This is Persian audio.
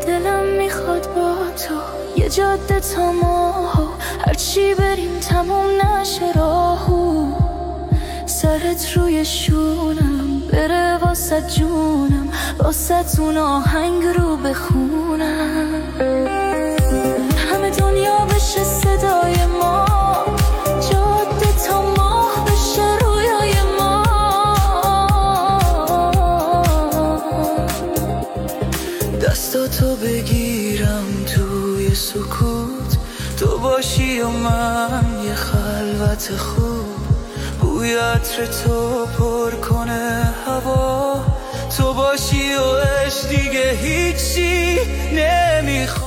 دلم میخواد با تو یه جاده تا ماهو، هرچی بریم تموم نشه راهو. سرت روی شونم بره واسه جونم، واسه تون آهنگ رو بخونم. همه دنیا بشه صدای ما، جاده تا ماه بشه رویای ما. دستاتو بگیرم توی سکوت، تو باشی و من یه خلوت خوب. بوی عطر تو پر کنه هوا، تو باشی و عشق دیگه هیچی نمیخوام.